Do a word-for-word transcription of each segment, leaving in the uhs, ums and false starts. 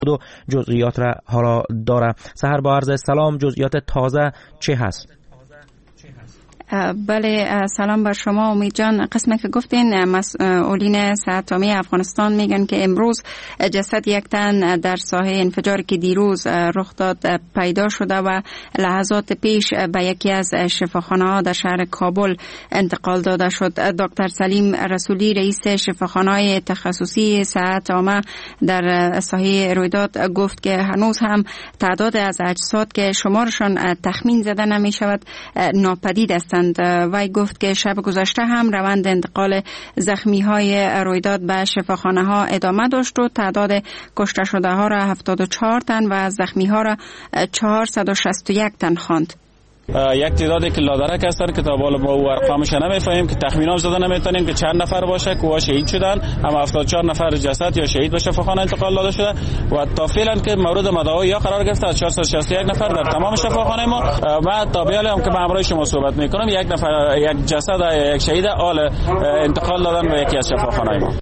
و جزئیات را حالا داره. سحر با عرض سلام، جزئیات تازه چه هست؟ بله، سلام بر شما امید جان. قسمی که گفتین مسئولین صحت عامه افغانستان میگن که امروز جسد یک تن در ساحه انفجاری که دیروز رخ داد پیدا شده و لحظات پیش به یکی از شفاخانه ها در شهر کابل انتقال داده شد. دکتر سلیم رسولی رئیس شفاخانه تخصصی صحت عامه در ساحه رویداد گفت که هنوز هم تعداد از اجساد که شمارشان تخمین زده نمی شود ناپدید است. وی گفت که شب گذشته هم روند انتقال زخمی های رویداد به شفاخانه ها ادامه داشت و تعداد کشته شده ها را هفتاد و چهار تن و زخمی ها را چهارصد و شصت و یک تن خواند. یک تعدادی که لادرک هستن که تا بالا با او ارقامش نمیفهمیم که تخمینا زده نمیتونیم که چند نفر باشه که شهید شدن، اما هفتاد و چهار نفر جسد یا شهید به شفاخانه انتقال داده شده و تا فعلا که مورد مداوای یا قرار گرفته از چهارصد و شصت و یک نفر در تمام شفاخانه ما. ما تابعیال هم که به همراه شما صحبت میکنم، یک نفر یک جسد یک شهید آل انتقال دادن به یکی از شفاخانه ما.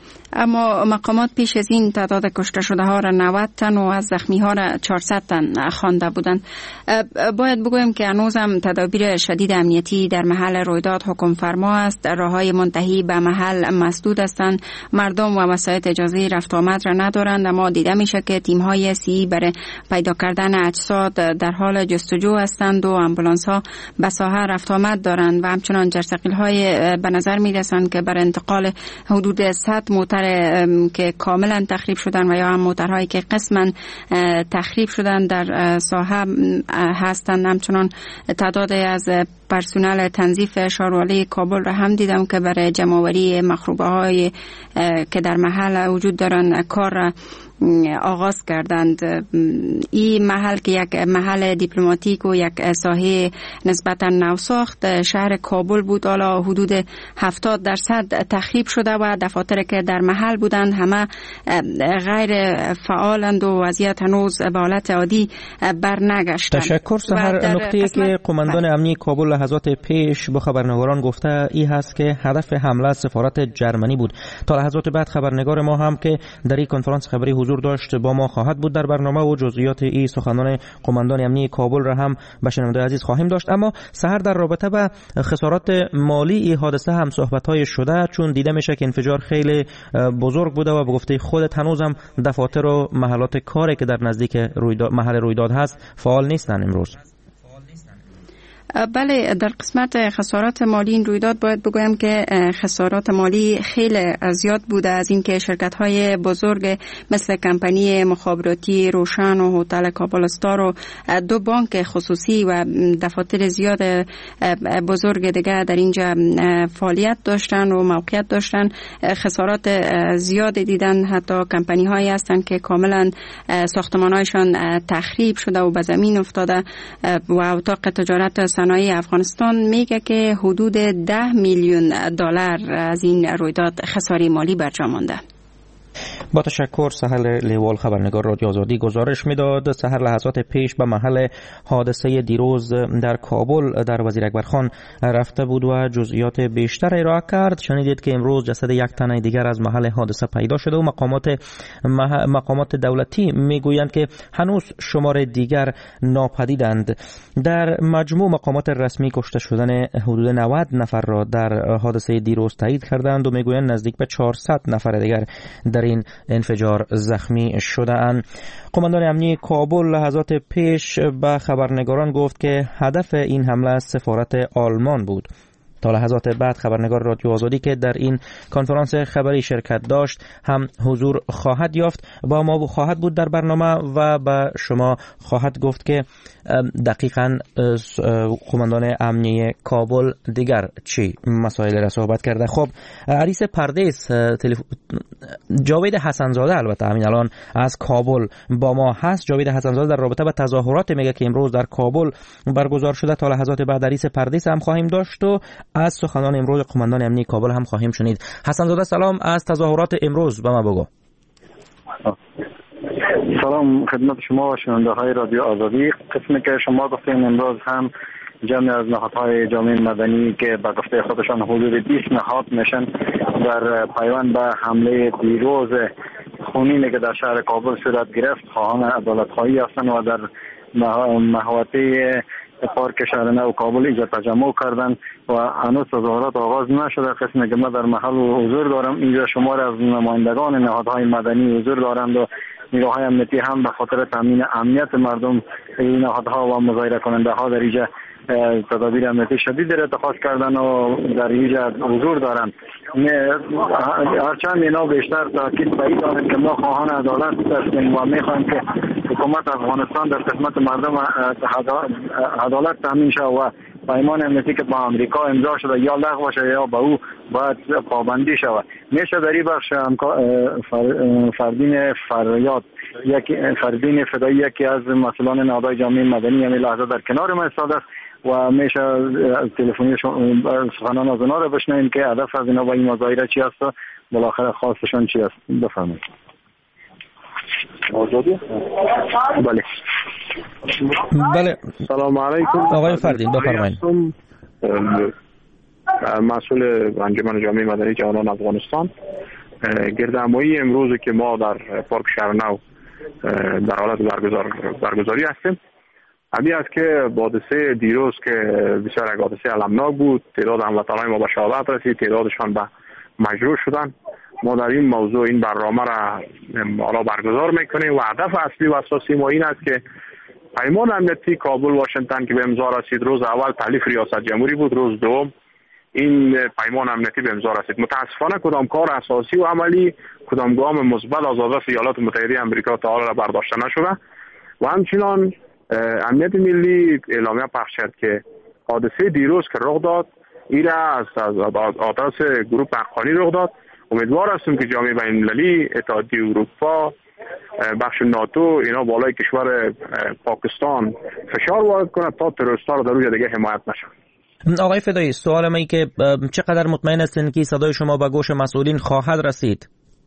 اما مقامات پیش از این تعداد کشته شده ها را نود تن و از زخمی ها را چهارصد تن خوانده بودند. باید بگویم که هنوز هم تدابیر شدید امنیتی در محل رویداد حکم فرما است. راههای منتهی به محل مسدود هستند. مردم و وسایط اجازه رفت آمد را ندارند، اما دیده میشه که تیم های سی برای پیدا کردن اجساد در حال جستجو هستند و آمبولانس ها به ساحه رفت آمد دارند و همچنان جرثقیل های به نظر میرسند که برای انتقال حدود صد موتر که کاملا تخریب شدن و یا هم موترهایی که قسما تخریب شدن در ساحه هستند. همچنان تعداد از پرسنل تنظیف شاروالی کابل را هم دیدم که برای جمع‌آوری مخروبه های که در محل وجود دارن کار را آغاز کردند. این محل که یک محل دیپلماتیک و یک ساحه نسبتا نوساخت شهر کابل بود، حالا حدود هفتاد درصد تخریب شده و دفاتر که در محل بودند همه غیر فعالند و وضعیت هنوز به حالت عادی برنگشتند. تشکر. سحر، نکته‌ای که قماندان امنیه کابل لحظات پیش با خبرنگاران گفته ای هست که هدف حمله سفارت جرمنی بود. تا لحظات بعد خبرنگار ما هم که در این کنفرانس خبری حضور داشت با ما خواهد بود در برنامه و جزئیات این سخنان قماندان امنیه کابل را هم به شنونده عزیز خواهیم داشت. اما سحر، در رابطه با خسارات مالی این حادثه هم صحبت‌های شده، چون دیده میشه که انفجار خیلی بزرگ بوده و به گفته خودت هنوز هم دفاتر و محلات کاری که در نزدیک رویداد محل رویداد هست فعال نیستن امروز. بله، در قسمت خسارات مالی این رویداد باید بگویم که خسارات مالی خیلی زیاد بوده، از اینکه شرکت‌های بزرگ مثل کمپانی مخابراتی روشن و هتل کابل استار و دو بانک خصوصی و دفاتر زیاد بزرگ دیگه در اینجا فعالیت داشتن و موقعیت داشتن خسارات زیاد دیدن. حتی کمپانی هایی هستن که کاملا ساختمان‌هایشان تخریب شده و به زمین افتاده و اتاق تجارت صنایع افغانستان میگه که حدود ده میلیون دلار از این رویداد خساره مالی برجا مانده. با تشکر. سهل لیوال، خبرنگار رادیو آزادی، گزارش میداد. سحر لحظات پیش به محل حادثه دیروز در کابل در وزیر اکبر خان رفته بود و جزئیات بیشتر ارائه کرد. شنیدید که امروز جسد یک تن دیگر از محل حادثه پیدا شده و مقامات مقامات دولتی میگویند که هنوز شمار دیگر ناپدیدند. در مجموع مقامات رسمی کشته شدن حدود نود نفر را در حادثه دیروز تایید کردند و میگویند نزدیک به چهارصد نفر دیگر در این انفجار زخمی شده اند. قماندان امنیه کابل لحظات پیش به خبرنگاران گفت که هدف این حمله سفارت آلمان بود. تا لحظات بعد خبرنگار رادیو آزادی که در این کنفرانس خبری شرکت داشت هم حضور خواهد یافت، با ما خواهد بود در برنامه و به شما خواهد گفت که دقیقاً قماندان امنیه کابل دیگر چی مسائل را صحبت کرده. خب، عریس پردیس تلف... جاوید حسنزاده البته همین الان از کابل با ما هست. جاوید حسنزاده در رابطه با تظاهرات میگه که امروز در کابل برگزار شده. تا لحظات بعد عریس پردیس هم خواهیم داشت و از سخنان امروز قماندان امنیه کابل هم خواهیم شنید. حسنزاده سلام، از تظاهرات امروز به ما بگو. سلام خدمت شما و شنونده های رادیو آزادی. قسمی که شما گفتین امروز هم جمع از نهادهای جامعه مدنی که به گفته خودشان حدود بیست نهاد میشن در پیوند به حمله دیروز خونینی که در شهر کابل صورت گرفت خواهان عدالت خواهی هستند و در محوطه پارک شهر نو کابل اینجا تجمع کردند و هنوز تظاهرات آغاز نشده. قسمی که ما در محل حضور دارم، اینجا شمار از نمایندگان نهادهای مدنی حضور دارند و نیروهای امنیتی هم به خاطر تامین امنیت مردم این نهادها و مظاهره کننده ها در اینجا تدابیر امنیتی شدید را اتخاذ کردن و در اینجا حضور دارند. هرچند اینا بیشتر تاکید به این دارند که ما خواهان عدالت هستیم و میخواهیم که حکومت افغانستان در خدمت مردم عدالت تامین شود و پیمان امنیتی که با امریکا امضا شده یا لغو شده یا به او باید پابندی شود. میشه در این بخش فردین فریاد یکی فردین فدایی یکی از مسئولان نهادهای جامعه مدنی همین لحظه در کنار ما ایستاده است و میشه تلفنی سخنان از اونا رو بشنویم که هدف از اینا با این مظاهره چی است و بالاخره خواستشان چی است. بفرمایید. آزادی؟ بله. بله. سلام علیکم. آقای فردین بفرمایید. مسئول انجمن جامعه مدنی جوانان افغانستان. گردهمایی امروز که ما در پارک شهر نو در حالت برگزار برگزاری هستیم، همین است که حادثه دیروز که بسیار یک حادثه المناک بود، تعداد هموطنان ما به شهادت رسید، تعدادشان به مجروح شدند. ما در این موضوع این برنامه را حالا برگزار میکنیم و هدف اصلی و اساسی ما این است که پیمان امنیتی کابل واشنگتن که به امضا رسید، روز اول تالیف ریاست جمهوری بود، روز دوم این پیمان امنیتی به امضا رسید. متاسفانه کدام کار اساسی و عملی، کدام گام مثبت از طرف ایالات متحده آمریکا تا حالا برداشته نشده و همچنان امنیت ملی اعلامیه پخش کرد که حادثه دیروز که رخ داد ایرا از آتش گروه حقانی رخ داد. امیدوار هستیم که جامعه بین‌المللی، اتحادیه اروپا، بخش ناتو اینا بالای کشور پاکستان فشار وارد کنند تا تروریست‌ها رو در روی دیگه حمایت نشن. آقای فدایی، سوال من که چقدر مطمئن هستین که صدای شما به گوش مسئولین خواهد رسید؟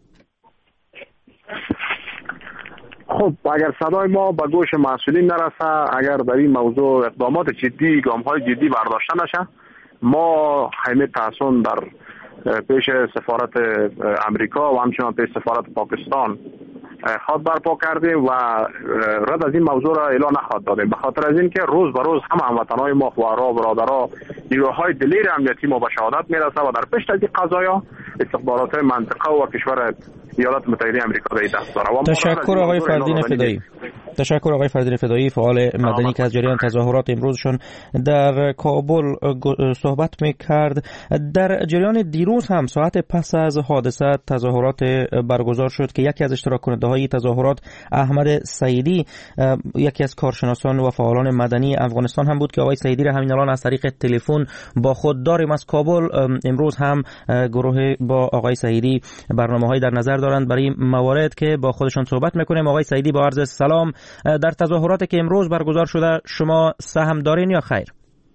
خب اگر صدای ما به گوش مسئولین نرسه، اگر در این موضوع اقدامات جدی، گام‌های جدی برداشته نشه، ما همه تحسن در پیش سفارت امریکا و همچنان پیش سفارت پاکستان خط برپا کردیم و رد از این موضوع را اعلان نخواهد دادیم، به خاطر از اینکه روز به روز هم هموطنان ما، خواهرها، برادرها، نیروهای دلیر امنیتی ما به شهادت میرسه و در پشت از این قضایا استخبارات منطقه و کشور ایالات متحده آمریکا در دست داره. تشکر آقای فردین فدایی. تشکر آقای فردین فدایی، فعال مدنی که از جریان تظاهرات امروزشون در کابل صحبت میکرد. در جریان دیروز هم ساعت پس از حادثه تظاهرات برگزار شد که یکی از اشتراک کننده های تظاهرات احمد سعیدی، یکی از کارشناسان و فعالان مدنی افغانستان هم بود که آقای سعیدی را همین الان از طریق تلفن با خود داریم از کابل. امروز هم گروه با آقای سعیدی برنامه‌های در نظر دارند برای موارد که با خودشان صحبت میکنیم. آقای سعیدی با عرض سلام، در تظاهراتی که امروز برگزار شده شما سهم دارین یا خیر؟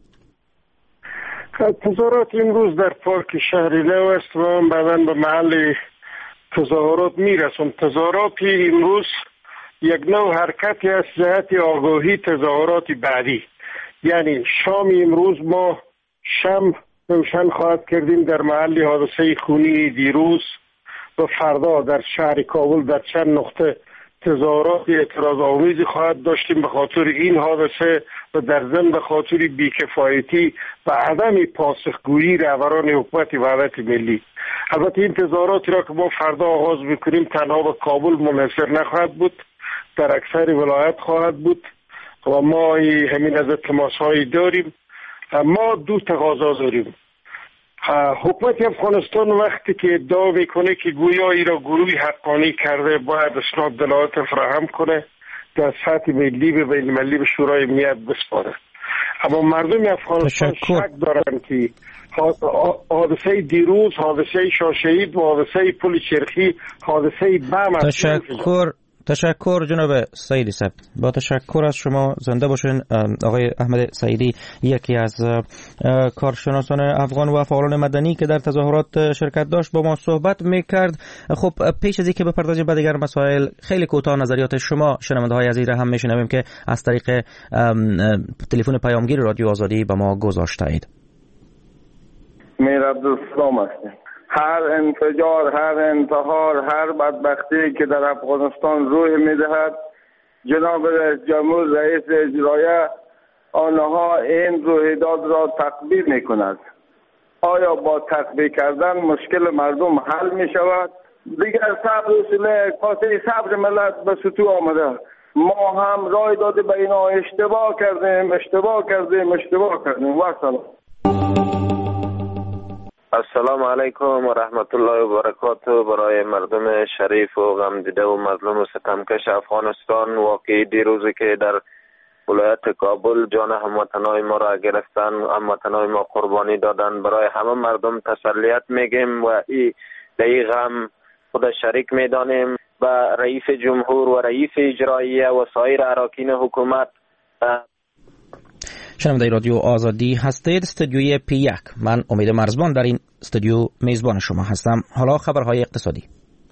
تظاهرات امروز در پارک شهر نو است و من بعداً به محل تظاهرات میرسم. تظاهرات امروز یک نوع حرکتی از جهت آگاهی تظاهرات بعدی، یعنی شام امروز ما شم روشن خواهد کردیم در محل حادثه خونی دیروز و فردا در شهر کابل در چند نقطه تظاهرات اعتراض آمیزی خواهد داشتیم به خاطر این حادثه و در ضمن به خاطر بیکفایتی و عدم پاسخگویی رهبران حکومت وحدت ملی. البته این تظاهراتی را که ما فردا آغاز میکنیم تنها به کابل منحصر نخواهد بود، در اکثر ولایت خواهد بود و ما همین از تماس‌هایی داریم. ما دو تقاضا داریم. حکومت افغانستان وقتی که ادعا میکنه که گویا ای را گروهی حقانی کرده باید اسناد دلالت فراهم کنه، در سطح ملی به بین المللی به شورای امنیت بسپاره. اما مردم افغانستان شک دارند که حادثه دیروز، حادثه شاشهید و حادثه پل چرخی حادثه بم است. تشکر تشکر جناب سعیدی صاحب، با تشکر از شما. زنده باشین. آقای احمد سعیدی یکی از کارشناسان افغان و فعالان مدنی که در تظاهرات شرکت داشت با ما صحبت میکرد. خب پیش از اینکه بپردازیم به دیگر مسائل، خیلی کوتاه نظریات شما شنونده های عزیز را هم میشنویم که از طریق تلفن پیامگیر رادیو آزادی به ما گذاشته اید. میر عبدالسلام هستم. هر انفجار، هر انتحار، هر بدبختی که در افغانستان روح میدهد، جناب رئیس جمهور، رئیس اجرایه، آنها این رویداد را تقبیل می کند. آیا با تقبیل کردن مشکل مردم حل می شود؟ دیگر صبر اصوله کاسه صبر ملت به سطوح آمده. ما هم رای داده به اینا، اشتباه کردیم اشتباه کردیم اشتباه کردیم و سلام. السلام علیکم و رحمت الله و برکاته. برای مردم شریف و غمدیده و مظلوم و ستمکش افغانستان، واقعی دیروزی که در ولایت کابل جان هموطنای ما را گرفتن، هموطنای ما قربانی دادن، برای همه مردم تسلیت میگیم و ای در این غم خود شریک میدانیم. و رئیس جمهور و رئیس اجراییه و سایر اراکین حکومت. شنونده رادیو آزادی هستید، استودیوی پی یک. من امید مرزبان در این استودیو میزبان شما هستم. حالا خبرهای اقتصادی.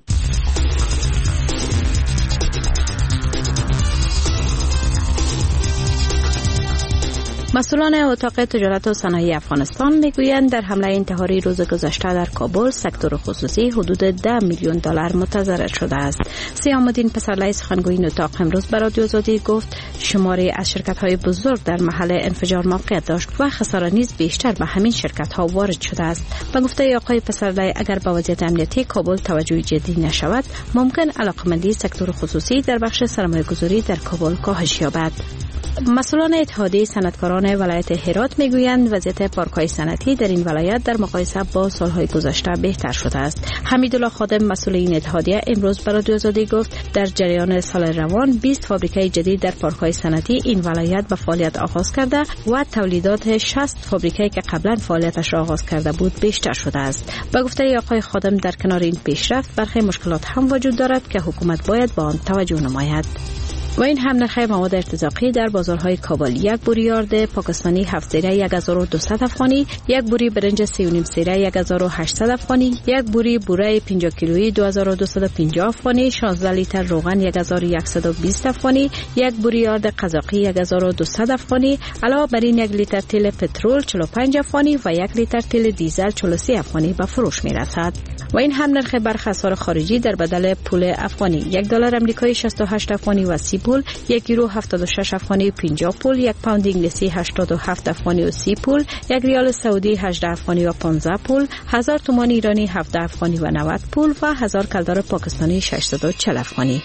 مسئولان اتاق تجارت و صنایع افغانستان میگویند در حمله انتحاری روز گذشته در کابل سکتور خصوصی حدود ده میلیون دلار متضرر شده است. سیام‌الدین پسرلی سخنگوی اتاق امروز به رادیو آزادی گفت شماری از شرکت‌های بزرگ در محل انفجار موقعیت داشت و خسارات نیز بیشتر به همین شرکت‌ها وارد شده است. به گفته آقای پسرلی اگر به وضعیت امنیتی کابل توجه جدی نشود، ممکن علاقمندی سکتور خصوصی در بخش سرمایه‌گذاری در کابل کاهش یابد. مسئولان اتحادیه صنعتکاران ولایت هرات میگویند وضعیت پارک‌های صنعتی در این ولایت در مقایسه با سالهای گذشته بهتر شده است. حمیدالله خادم مسئول این اتحادیه امروز به رادیو آزادی گفت در جریان سال روان بیست فابریکه جدید در پارک‌های صنعتی این ولایت به فعالیت آغاز کرده و تولیدات شصت فابریکه که قبلا فعالیتش را آغاز کرده بود بیشتر شده است. به گفته آقای خادم در کنار این پیشرفت برخی مشکلات هم وجود دارد که حکومت باید به آن توجه نماید. و این هم نرخ مواد ارتزاقی در بازارهای کابل: یک بوری یارد پاکستانی هفت سیره یک هزار و دویست افغانی، یک بوری برنج سی و نیم سیره یک هزار و هشتصد افغانی، یک بوری بوره پنجاه کیلویی دو هزار و دویست و پنجاه افغانی، شانزده لیتر روغن یک هزار و صد و بیست افغانی، یک بوری یارد قزاقی یک هزار و دویست افغانی، علاوه بر این یک لیتر تیل پترول چهل و پنج افغانی و یک لیتر تیل دیزل چهل و سه افغانی به فروش میرسد. و این هم نرخ برخی اسعار خارجی در بدل پول افغانی: یک دلار آمریکایی شصت و هشت افغانی و سی پول، یک یورو هفتاد و شش افغانی و پنجاه پول، یک پوند انگلیسی هشتاد و هفت افغانی و سی پول، یک ریال سعودی هجده افغانی و پانزده پول، هزار تومان ایرانی هفده افغانی و نود پول و هزار کلدار پاکستانی ششصد و چهل افغانی.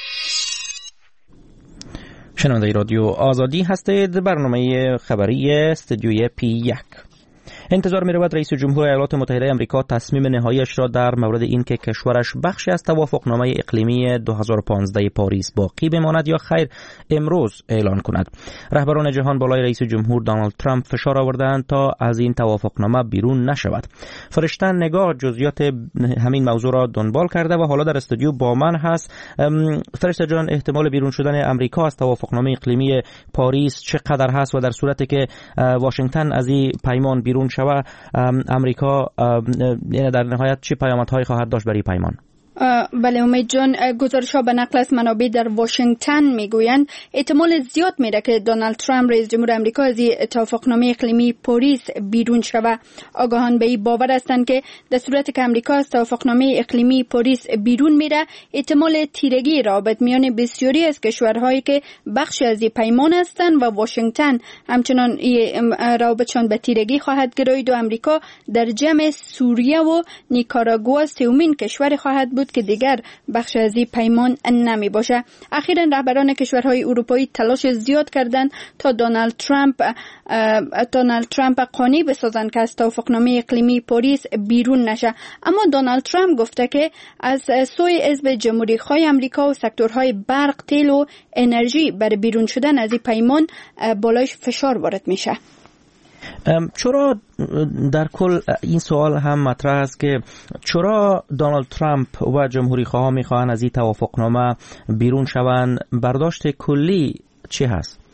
شنونده رادیو آزادی هستید. برنامه خبری استودیوی پی یک. انتظار می رود رئیس جمهور ایالات متحده آمریکا تصمیم نهاییش را در مورد اینکه کشورش بخشی از توافقنامه اقلیمی دو هزار و پانزده پاریس باقی بماند یا خیر امروز اعلان کند. رهبران جهان بالای رئیس جمهور دونالد ترامپ فشار آوردند تا از این توافقنامه بیرون نشود. فرشته نگار جزئیات همین موضوع را دنبال کرده و حالا در استودیو با من هست. فرشته جان، احتمال بیرون شدن آمریکا از توافقنامه اقلیمی پاریس چقدر هست و در صورتی که واشنگتن از این پیمان بیرون شود امریکا یعنی در نهایت چه پیامدهایی خواهد داشت برای پیمان؟ بله امید جان، گزارش‌ها به نقل از منابع در واشنگتن میگویند احتمال زیاد میره که دونالد ترامپ رئیس جمهور آمریکا از توافقنامه اقلیمی پاریس بیرون شود. آگاهان به این باور هستند که در صورتی که آمریکا از توافقنامه اقلیمی پاریس بیرون میره، احتمال تیرگی رابط میان بسیاری از کشورهایی که بخشی از این پیمان هستند و واشنگتن همچنان رابطشان به تیرگی خواهد گرایید و آمریکا در جمع سوریه و نیکاراگوآ سومین کشور خواهد بود که دیگر بخش از این پیمان نمی باشه. اخیراً رهبران کشورهای اروپایی تلاش زیاد کردند تا دونالد ترامپ دونالد ترامپ قانع بسازند که از توافقنامه اقلیمی پاریس بیرون نشه، اما دونالد ترامپ گفته که از سوی حزب جمهوری خواه آمریکا و سکتورهای برق، تیل و انرژی برای بیرون شدن از این پیمان بالایش فشار وارد میشه. چرا در کل این سوال هم مطرح است که چرا دونالد ترامپ و جمهوری خواه میخواهند از این توافقنامه بیرون شوند؟ برداشت کلی چی هست؟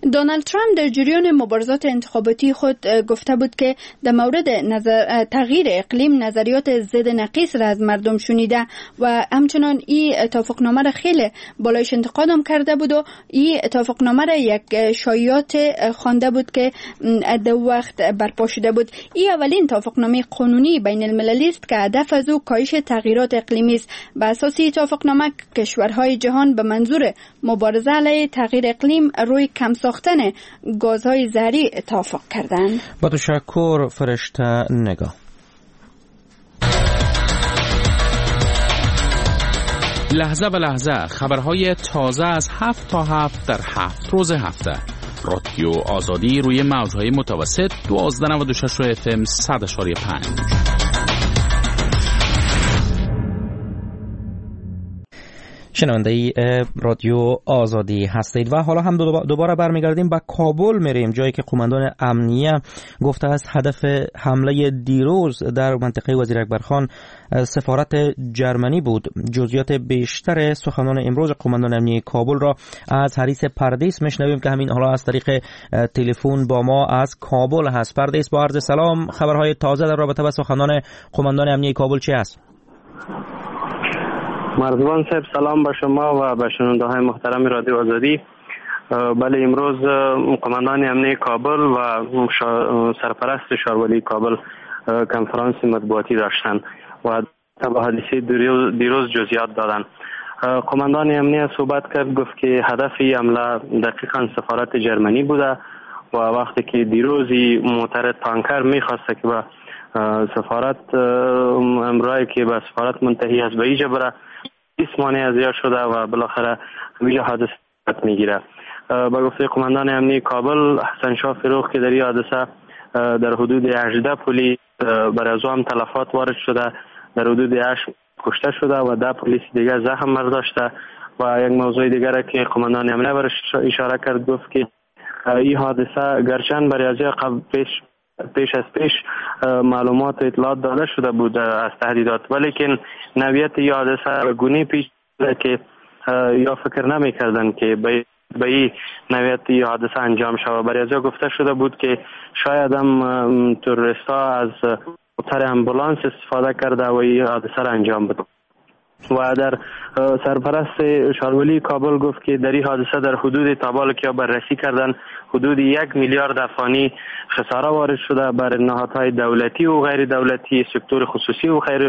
دونالد ترامپ در جریان مبارزات انتخاباتی خود گفته بود که در مورد نظر تغییر اقلیم نظریات ضد نقیص را از مردم شنیده و همچنان این توافقنامه را خیلی بالایش انتقاد هم کرده بود و این توافقنامه را یک شایعات خوانده بود که در وقت برپا شده بود. این اولین توافقنامه قانونی بین المللی است که هدف از او کاهش تغییرات اقلیمی است. به اساس این توافقنامه کشورهای جهان به منظور مبارزه علیه تغییر اقلیم روی کم ساختن گازهای زهری توافق کردند. با تشکر فرشته نگاه. لحظه به لحظه خبرهای تازه از هفت تا هفت در هفت روز هفته. رادیو آزادی روی موجهای متوسط دوازده نود و شش اف ام صد اشاری پنج. شنونده ای رادیو آزادی هستید و حالا هم دوباره برمیگردیم به کابل میریم، جایی که قماندان امنیه گفته است هدف حمله دیروز در منطقه وزیر اکبرخان سفارت جرمنی بود. جزئیات بیشتر سخنان امروز قماندان امنیه کابل را از حریص پردیس میشنویم که همین حالا از طریق تلفن با ما از کابل هست. پردیس، با عرض سلام، خبرهای تازه در رابطه با سخنان قماندان امنیه کابل چی است؟ مرزبان صاحب سلام به شما و به شنونده های محترم رادیو آزادی. بله، امروز قماندان امنیه کابل و سرپرست شارولی کابل کنفرانس مطبوعاتی داشتند و به حادثه دیروز جزئیات دادند. قماندان امنیه صحبت کرد، گفت که هدف حمله دقیقاً سفارت جرمنی بوده و وقتی که دیروز موتر تانکر میخواسته که به سفارت امرای که به سفارت منتهی است به اینجا بره، اسمانه ازیا شده و بالاخره اینجا حادثه میگیره. با گفته قماندان امنیه کابل حسن شاه فروغ که در این حادثه در حدود هجده پلیس بر از هم تلفات وارد شده، در حدود هشت کشته شده و ده پلیس دیگر زخم برداشته. و یک موضوع دیگر که قماندان امنیه برش اشاره کرد، گفت که این حادثه گرچند برای از قبل پیش پیش از پیش معلومات و اطلاعات داده شده بود از تهدیدات، ولیکن نوعیت این حادثه گونه پیش که یا فکر نمی کردن که به این نوعیت این حادثه انجام شود. برای از گفته شده بود که شاید هم تروریست ها از موتر امبولانس استفاده کرده و این حادثه را انجام بده. و در سرپرست شارولی کابل گفت که در این حادثه در حدود تابال که بررسی کردن حدود یک میلیارد افغانی خساره وارد شده بر نهادهای دولتی و غیر دولتی، سکتور خصوصی و غیر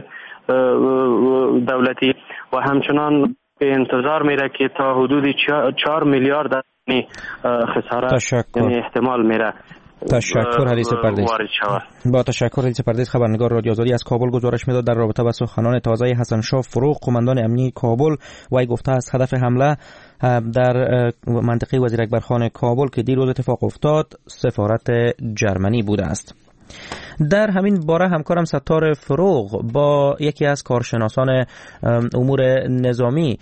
دولتی و همچنان به انتظار میره که تا حدود چهار میلیارد افغانی خساره یعنی احتمال میره. تشکر حدیث پردیس. با تشکر حدیث پردیس خبرنگار رادیو آزادی از کابل گزارش میداد در رابطه با سخنان تازه حسن شاه فروغ قماندان امنیه کابل. وی گفته است هدف حمله در منطقه وزیر اکبرخان کابل که دیروز اتفاق افتاد سفارت جرمنی بوده است. در همین باره همکارم ستار فروغ با یکی از کارشناسان امور نظامی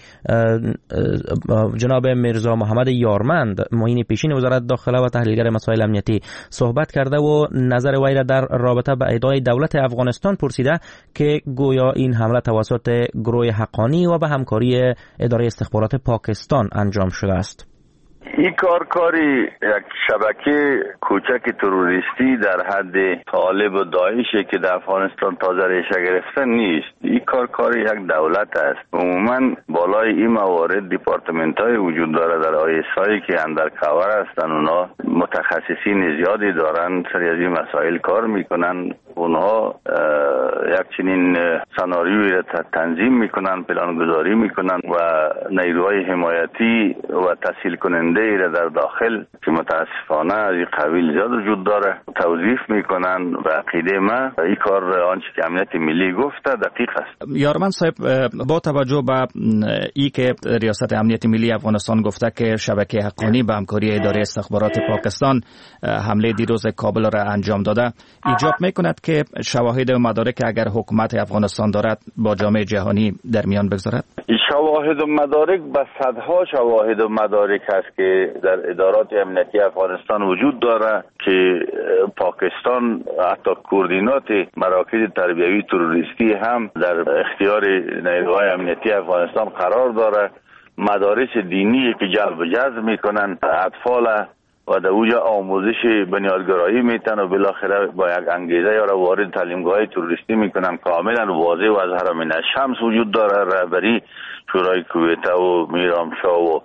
جناب میرزا محمد یارمند معین پیشین وزارت داخله و تحلیلگر مسائل امنیتی صحبت کرده و نظر وی را در رابطه با ادعای دولت افغانستان پرسیده که گویا این حمله توسط گروه حقانی و به همکاری اداره استخبارات پاکستان انجام شده است. این کار کاری یک شبکه کوچک تروریستی در حد طالب و داعشه که در افغانستان تازه ریشه گرفته نیست. این کار کاری یک دولت است. عموما بالای این موارد دیپارتمنت های وجود داره در آی اس هایی که اندر کور هستن، اونا متخصصین زیادی دارن، سری از این مسائل کار میکنن. اونها یک چنین سناریویی را تنظیم میکنن، پلان گذاری میکنن و نیروهای حمایتی و تسهیل کننده ای را در داخل که متاسفانه از این قبیل زیاد وجود داره توظیف میکنن. و عقیده ما این کار آنچه که امنیت ملی گفته دقیق است. یارمند صاحب، با توجه به ای که ریاست امنیت ملی افغانستان گفته که شبکه حقانی به همکاری اداره استخبارات پاکستان حمله دیروز کابل را انجام داده، ایجاب میکند که شواهد و مدارک اگر حکومت افغانستان دارد با جامعه جهانی در میان بگذارد؟ شواهد و مدارک به صدها شواهد و مدارک هست که در ادارات امنیتی افغانستان وجود داره که پاکستان حتی کوردینات مراکز تربیوی تروریستی هم در اختیار نیروهای امنیتی افغانستان قرار داره. مدارس دینی که جلب و جذب میکنن، اطفال و در اوجا آموزش بنیادگرایی میتن و بالاخره با یک انگیزه یا را وارد تعلیمگاه تروریستی میکنن. کاملا واضح و از هرم شمس وجود داره. رهبری شورای کویت و میرامشاه و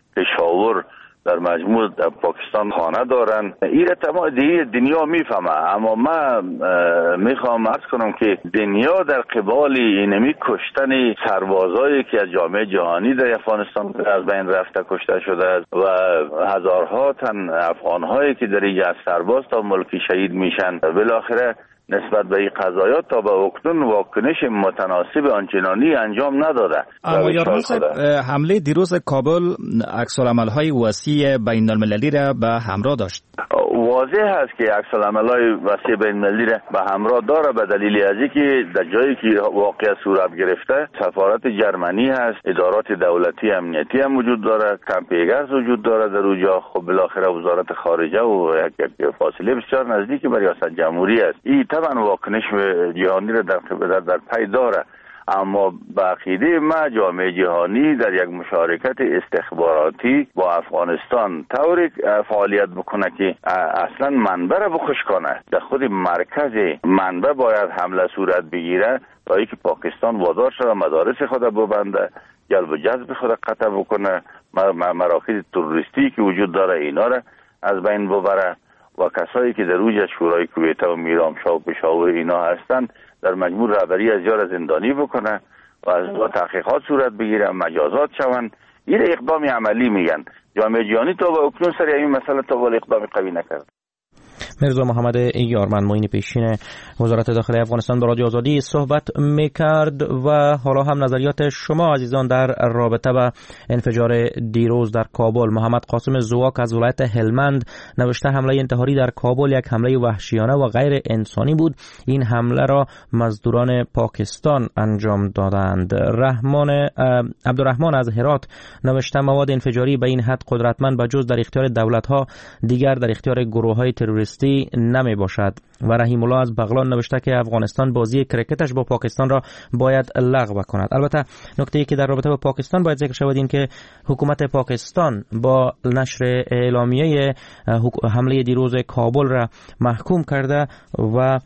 پشاور در مجموع در پاکستان خانه دارن. این تمام دیگه دنیا میفهمه، اما من میخوام عرض کنم که دنیا در قبال اینمی کشتن سربازایی که از جامعه جهانی در افغانستان از بین رفته کشته شده است و هزارها تن افغانهایی که در اینجا از سرباز تا ملکی شهید میشن، بالاخره نسبت به این قضایات تا به اکنون واکنش متناسب آنچنانی انجام نداده. اما یاران حمله دیروز کابل عکس‌العمل‌های وسیع بین المللی را به همراه داشت. واضح است که عکس‌العمل‌های وسیع بین المللی را به همراه داره به دلیل از اینکه در جایی که واقعا صورت گرفته سفارت جرمنی هست، ادارات دولتی امنیتی هم وجود داره، کمپیگرز وجود داره در اونجا. خب بالاخره وزارت خارجه و یک فاصله بسیار نزدیک با ریاست جمهوری است. این طبعا واکنش جهانی را در در, در پی داره، اما به عقیده ما جامعه جهانی در یک مشارکت استخباراتی با افغانستان طوری فعالیت بکنه که اصلا منبع را بخش کنه. در خود مرکز منبع باید حمله صورت بگیره تا اینکه پاکستان وادار شده مدارس خود ببنده، جلب و جذب خود قطع بکنه، مراکز تروریستی که وجود داره اینا را از بین ببره و کسایی که در اوج شورای کویت و میرامشاه و پشاور اینا هستند در مجموع رهبری از جا زندانی بکنه و از تحقیقات صورت بگیره، مجازات شون. این اقدام عملی میگن. جامعه جهانی تا به اکنون سر این مسئله تا به اقدام قوی نکرد. مرزا محمد یارمن معین پیشین وزارت داخلی افغانستان با رادیو آزادی صحبت میکرد و حالا هم نظریات شما عزیزان در رابطه با انفجار دیروز در کابل. محمد قاسم زواک از ولایت هلمند نوشته حمله انتحاری در کابل یک حمله وحشیانه و غیر انسانی بود. این حمله را مزدوران پاکستان انجام دادند. رحمان عبدالرحمن از هرات نوشته مواد انفجاری به این حد قدرتمند به جز در اختیار دولت‌ها دیگر در اختیار گروه‌های تروریستی نمی باشد. و رحیم الله از بغلان نوشته که افغانستان بازی کرکتش با پاکستان را باید لغو کند. البته نکته‌ای که در رابطه با پاکستان باید ذکر شود این که حکومت پاکستان با نشر اعلامیه حمله دیروز کابل را محکوم کرده و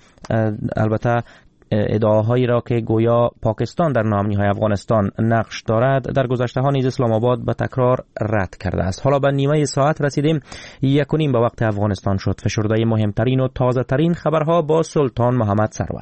البته ادعاهایی را که گویا پاکستان در ناامنی‌های افغانستان نقش دارد در گذشته ها نیز اسلام آباد به تکرار رد کرده است. حالا به نیمه ساعت رسیدیم. یک و نیم به وقت افغانستان شد. فشرده مهمترین و تازه ترین خبرها با سلطان محمد سرور.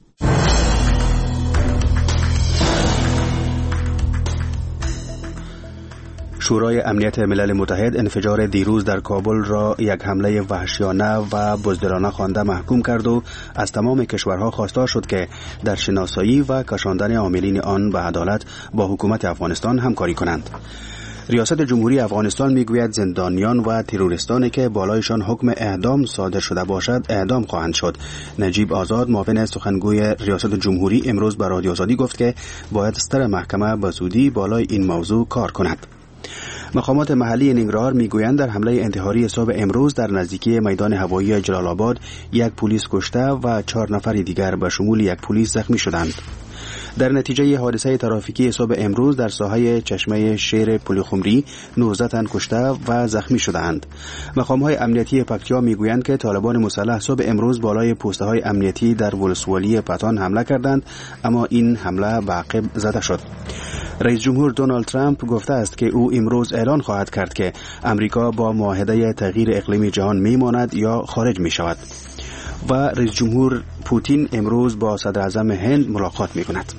شورای امنیت ملل متحد انفجار دیروز در کابل را یک حمله وحشیانه و بزدلانه خوانده محکوم کرد و از تمام کشورها خواستار شد که در شناسایی و کشاندن عاملین آن به عدالت با حکومت افغانستان همکاری کنند. ریاست جمهوری افغانستان میگوید زندانیان و تروریستانی که بالایشان حکم اعدام صادر شده باشد اعدام خواهند شد. نجیب آزاد معاون سخنگوی ریاست جمهوری امروز به رادیو آزادی گفت که باید ستر محکمه به زودی بالای این موضوع کار کند. مقامات محلی ننگرهار میگویند در حمله انتحاری صبح امروز در نزدیکی میدان هوایی جلال آباد یک پلیس کشته و چهار نفر دیگر به شمول یک پلیس زخمی شدند. در نتیجه حادثه ترافیکی صبح امروز در ساحه چشمه شیر پلیخمری نوزده تن کشته و زخمی شدند. مقام‌های امنیتی پکتیا میگویند که طالبان مسلح صبح امروز بالای پست‌های امنیتی در ولسوالی پتان حمله کردند، اما این حمله به عقب زده شد. رئیس جمهور دونالد ترامپ گفته است که او امروز اعلان خواهد کرد که امریکا با معاهده تغییر اقلیمی جهان میماند یا خارج می شود. و رئیس جمهور پوتین امروز با صدر اعظم هند ملاقات می کند.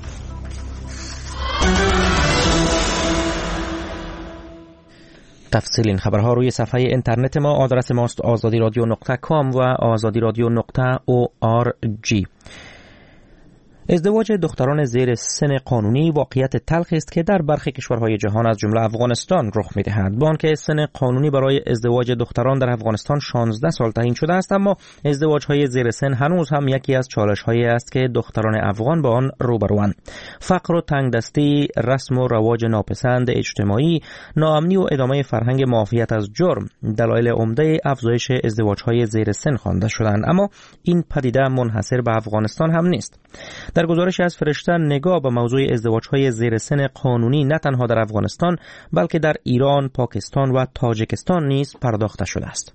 تفصیل این خبرها روی صفحه اینترنت ما. آدرس ماست آزادی رادیو نقطه کام و آزادی رادیو نقطه او آر جی. ازدواج دختران زیر سن قانونی واقعیت تلخی است که در برخی کشورهای جهان از جمله افغانستان رخ می‌دهد. با آنکه سن قانونی برای ازدواج دختران در افغانستان شانزده سال تعیین شده است، اما ازدواج‌های زیر سن هنوز هم یکی از چالش‌هایی است که دختران افغان با آن روبروند. فقر و تنگدستی، رسم و رواج ناپسند اجتماعی، ناامنی و ادامه فرهنگ معافیت از جرم دلایل عمده افزایش ازدواج‌های زیر سن خوانده شدند. اما این پدیده منحصر به افغانستان هم نیست. در گزارش از فرشته نگاه به موضوع ازدواج‌های زیر سن قانونی نه تنها در افغانستان بلکه در ایران، پاکستان و تاجیکستان نیز پرداخته شده است.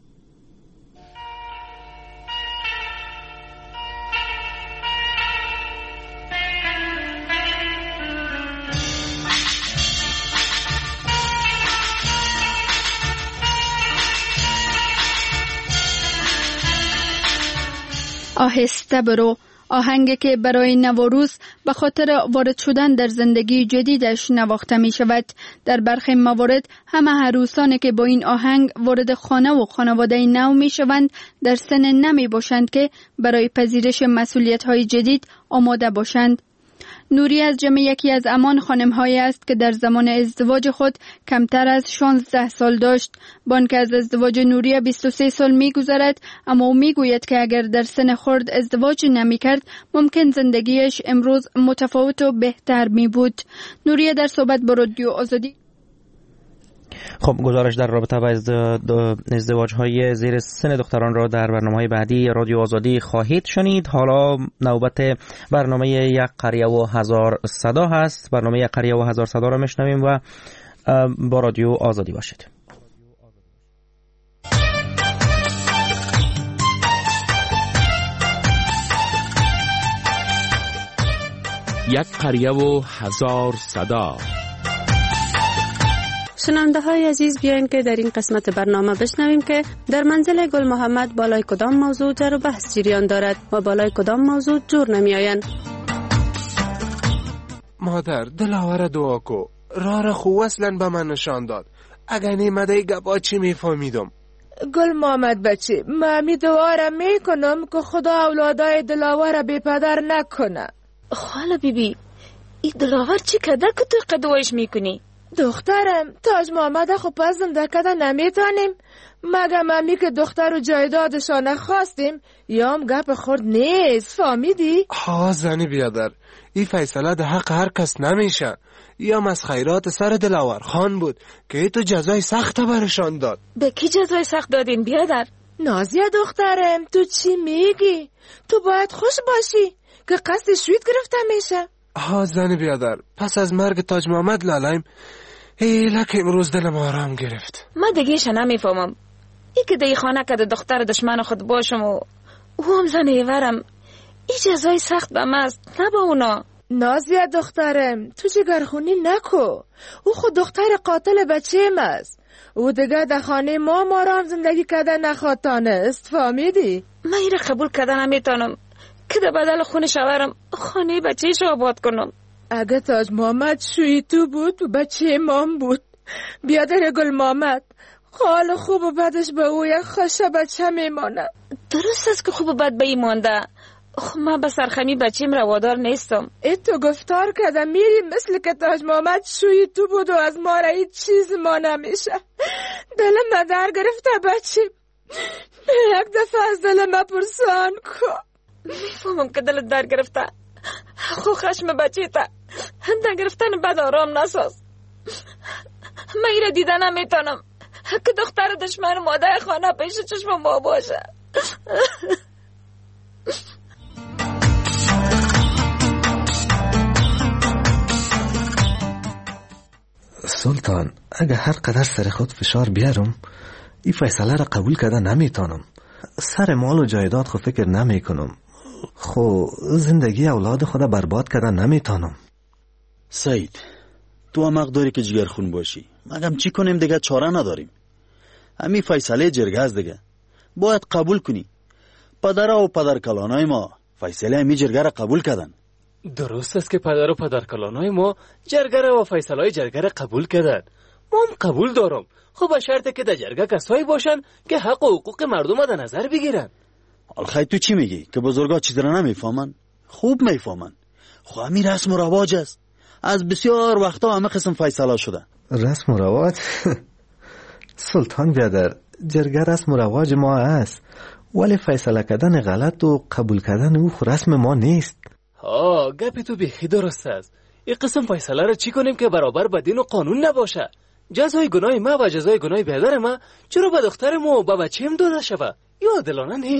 آهسته برو، آهنگی که برای نوروز به خاطر وارد شدن در زندگی جدیدش نواخته می شود. در برخی موارد همه عروسانی که با این آهنگ وارد خانه و خانواده نو می شوند در سن نمی باشند که برای پذیرش مسئولیت های جدید آماده باشند. نوری از جمع یکی از امان خانم‌هایی است که در زمان ازدواج خود کمتر از شانزده سال داشت. بانک از ازدواج نوری بیست و سه سال می‌گذرد، اما او می‌گوید که اگر در سن خرد ازدواج نمی‌کرد ممکن زندگیش امروز متفاوت و بهتر می‌بود. نوری در صحبت با رادیو آزادی خب گزارش در رابطه با ازدواج‌های زیر سن دختران را در برنامه‌های بعدی رادیو آزادی خواهید شنید. حالا نوبت برنامه یک قریه و هزار صدا هست. برنامه یک قریه و هزار صدا را میشنویم و با رادیو آزادی باشید. یک قریه و هزار صدا. شنونده های عزیز، بیاین که در این قسمت برنامه بشنویم که در منزل گل محمد بالای کدام موضوع جر و بحث جریان دارد و بالای کدام موضوع جور نمی آیند. مادر دلاور دعا کو، راه را خوب اصلا به من نشان داد. اگر نیمده گبا چی می فهمیدم. گل محمد بچه، من می دعا را می کنم که خدا اولادای دلاور بی پدر نکنه. خاله بی بی، این دلاور چی کده که تو قدوایش می کنی؟ دخترم، تاج محمد خو پس زنده کده نمیتانیم؟ مگه ممی که دختر و جایدادشان نخواستیم یا هم گپ خورد نیست، فهمیدی؟ ها زنی بیادر، این فیصله ده حق هر کس نمیشه. یا از خیرات سر دلاور خان بود که ای تو جزای سخت برشان داد. به کی جزای سخت دادین بیادر؟ نازیه دخترم، تو چی میگی؟ تو باید خوش باشی که قصد شوید گرفته میشه. ها زنی بیادر، پس از مرگ تاج محمد لالایم ایلا که امروز دلم آرام گرفت. من دیگه نمیفهمم ای که دی خانه که دختر دشمن خود باشم و او هم زن ایورم، ای جزای سخت به مست نه با اونا. نازیه دخترم، تو جگرخونی نکو، او خود دختر قاتل بچه مست. او دیگه در خانه ما آرام زندگی کده نخواهتانست، فهمیدی؟ من ایره قبول کده نمیتانم که در بدل خون شوارم خانه بچهش آباد کنم. اگه تاج محمد شوی تو بود و بچه مام بود. بیادر گل محمد، حال خوب و بدش به او یک خوشه بچه میمانه. درست است که خوب و بد به ای مانده، خب من به سرخمی بچیم روادار نیستم. ای تو گفتار کده میری مثل که تاج محمد شوی تو بود و از ما را هیچ چیز ما نمیشه. دلم مدر گرفته بچیم، یک دفعه از دلم پرسان کن. میفهمم که دلت در گرفته، خو خشم بچه تا در گرفتن بد آرام نساز. من ایره دیده نمیتونم که دختر دشمن مادر خانه پیش چشم ما باشه. سلطان، اگه هر قدر سر خود فشار بیارم این فیصله را قبول کرده نمیتونم. سر مال و جایداد خود فکر نمی کنم، خو زندگی اولاد خود برباد کردن نمیتونم. سعید، تو هم حق داری که جگرخون باشی. مگم چی کنیم دیگه، چاره نداریم. همین فیصله جرگه است دیگه، باید قبول کنی. پدر و پدر کلانای ما فیصله همین جرگه را قبول کردن. درست است که پدر و پدر کلانای ما جرگه را و فیصله جرگه را قبول کردن. ما هم قبول دارم، خب به شرطی که در جرگه کسایی باشن که حق و حقوق مردم را در نظر بگیرن. الخی تو چی میگی که بزرگا چیز را نمیفهمن؟ خوب میفهمن. خب همین رسم و رواج است، از بسیار وقتا همه قسم فیصله شده. رسم و رواج؟ سلطان بیادر، جرگه رسم و رواج ما است، ولی فیصله کردن غلط و قبول کردن او رسم ما نیست. ها گپی تو بیخی درست است. این قسم فیصله را چی کنیم که برابر با دین و قانون نباشه؟ جزای گناه ما و جزای گناه بیادر ما چرا به دختر ما و به بچه‌م داده شود؟ یا عادلانه نیست.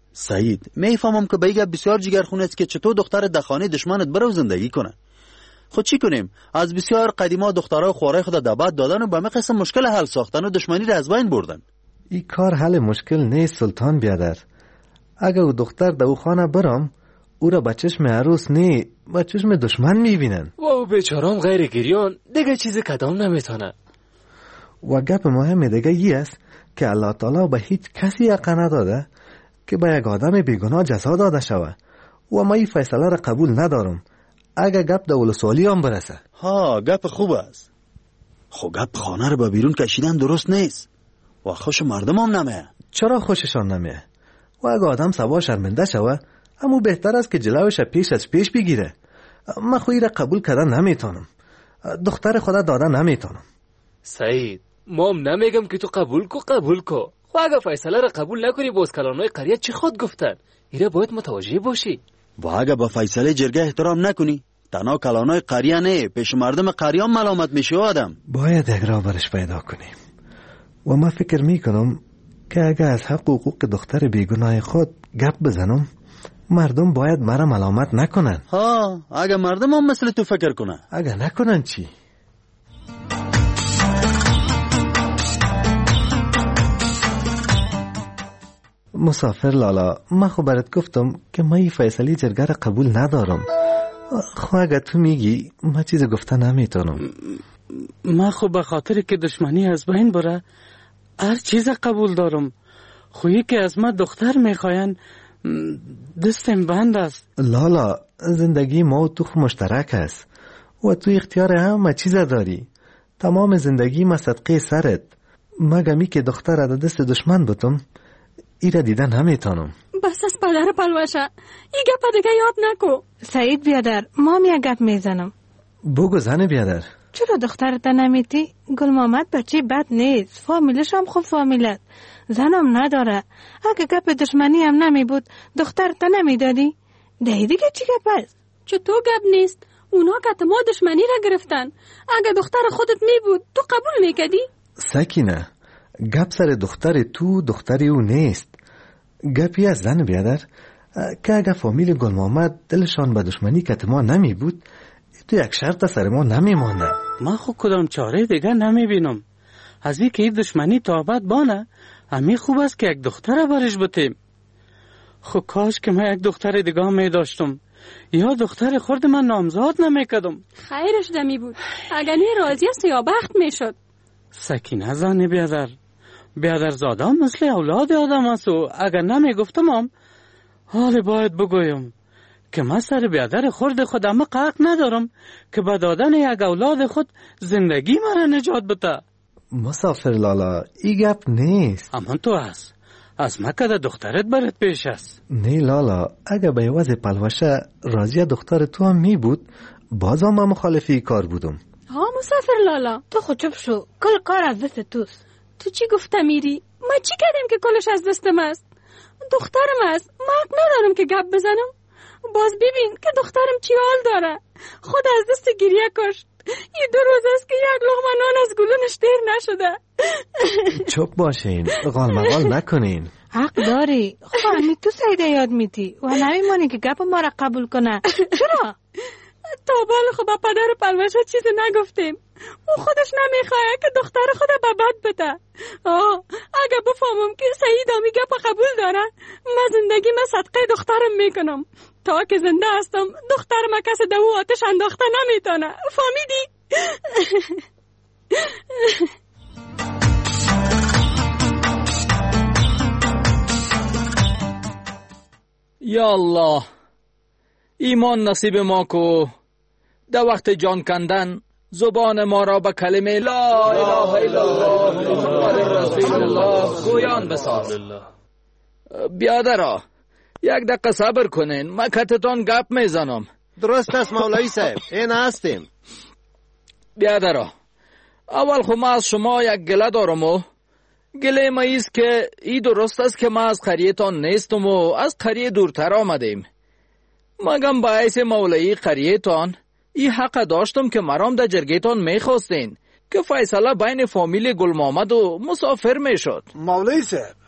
سعید میفهمم که بیگه بسیار جگرخونه است که چطور دختر دخانه دشمنت برو زندگی کنه. خود چی کنیم؟ از بسیار قدیما دخترای خواره خود دعوت دادن و به قسم مشکل حل ساختن و دشمنی را از بین بردن. این کار حل مشکل نیست سلطان بیادر. اگه او دختر دو خانه برام او را به چشم عروس نی به چشم دشمن میبینن و او بیچارم غیر گریان دیگه چیزی کدام نمیتونه. و گپ مهم دیگه ای است که الله تعالی به هیچ کسی حق نداده که به یک آدم بیگناه جزا داده شود و ما این فیصله را قبول ندارم اگه گپ در ولسوالی هم برسه. ها گپ خوب است. خو گپ خانه رو به بیرون کشیدن درست نیست و خوش مردم هم نمیه. چرا خوششان نمیه؟ و اگه آدم سوا شرمنده شوه همو بهتر است که جلوش پیش از پیش بگیره. من خویی را قبول کردن نمیتونم. دختر خدا داده نمیتونم. سعید ما هم نمیگم که تو قبول کو قبول کو. خو اگه فیصله را قبول نکنی باز کلانای قریه چی خود گفتن؟ ایره باید متوجه باشی. و اگه با فیصله جرگه احترام نکنی تنها کلانای قریه نه پیش مردم قریه هم ملامت میشه آدم. باید یک راه برش پیدا کنیم و من فکر میکنم که اگه از حق و حقوق دختر بیگناه خود گپ بزنم مردم باید مرا ملامت نکنن. ها اگه مردم هم مثل تو فکر کنن. اگه نکنن چی؟ مسافر لالا من خو برات گفتم که من این فیصله جرگه را قبول ندارم. خو اگه تو میگی من چیز گفته نمیتونم. من خو به خاطر که دشمنی از بین بره هر چیز قبول دارم. خویی که از من دختر میخواین دستم بند است. لالا زندگی ما و تو خو مشترک است و تو اختیار همه چیز داری. تمام زندگی ما صدقه سرت. مگمی که دختر را دست دشمن بتم ایره دیدن نمیتونم. بس از پدر پلوشه ای گپ دیگه یاد نکو. سعید بیادر ما هم یک گپ میزنم. بگو زن بیادر. چرا دخترت نمیتی؟ گل محمد بچه بد نیست. فامیلش هم خوب فامیلت. زنم نداره. اگه گپ دشمنی هم نمی بود دخترت نمیدادی؟ ده دیگه چی گپ است؟ چطور گپ نیست؟ اونا که ما دشمنی را گرفتن. اگه دختر خودت می بود تو قبول میکردی؟ سکینه گپ سر دختر تو دختری او نیست. گپی از زن بیادر که اگه فامیل گل محمد دلشان به دشمنی که ما نمی بود تو یک شرط سر ما نمی مانده. من خود کدام چاره دیگه نمی بینم از این که این دشمنی تابت بانه. همین خوب است که یک دختر برش بتیم. خب کاش که من یک دختر دیگه می داشتم یا دختر خورد من نامزاد نمی کدم. خیرش دمی بود اگه نی راضی است یا بخت می شد. سکینه زنی بیادر بیادر زاده مثل اولاد آدم است و اگر نمی گفتم هم حال باید بگویم که من سر بیادر خورد خودم قاق ندارم که به دادن یک اولاد خود زندگی مرا نجات بده. مسافر لالا ای گپ نیست. اما تو هست از مکه دخترت برات پیش است. نه لالا اگه به عوض پلوشه راضی دختر تو هم می بود باز هم مخالفی کار بودم. ها مسافر لالا تو خود چپ شو کل کار از دست توست. تو چی گفته میری؟ من چی کردم که کلش از دستم است؟ دخترم است من حق ندارم که گپ بزنم. باز ببین که دخترم چی حال داره. خود از دست گریه کشت. یه دو روز است که یک لقمه نان از گلونش دیر نشده. چپ باشین غال مغال نکنین. حق داری. خب همی تو سیده یاد میتی و نمیمانی که گپ ما را قبول کنه. چرا؟ تا بال خب با پدر پلوشه چیزی نگفتیم. او خودش نمیخواه که دختر خود به بد بده. آه اگه بفهمم که سعید آمی گپ قبول داره من زندگی من صدقه دخترم میکنم. تا که زنده هستم دخترم کسی دو آتش انداخته نمیتونه. فهمیدی؟ یا الله ایمان نصیب ما کو در وقت جان کندن زبان ما را به کلمه لا اله الا الله محمد رسول الله گویان بساز. بیادرا یک دقیقه صبر کنین من کتتان گپ میزنم. درست است مولوی صاحب این هستیم. بیادرا اول خو ما از شما یک گله دارم و گله ما ایست که ای درست است که ما از قریه‌تان نیستم و از قریه دورتر آمدیم. مگم با حیث مولوی قریه‌تان ای حق داشتم که مرام در جرگه‌تان میخواستین که فیصله بین فامیل گل محمد و مسافر میشد. مولوی صاحب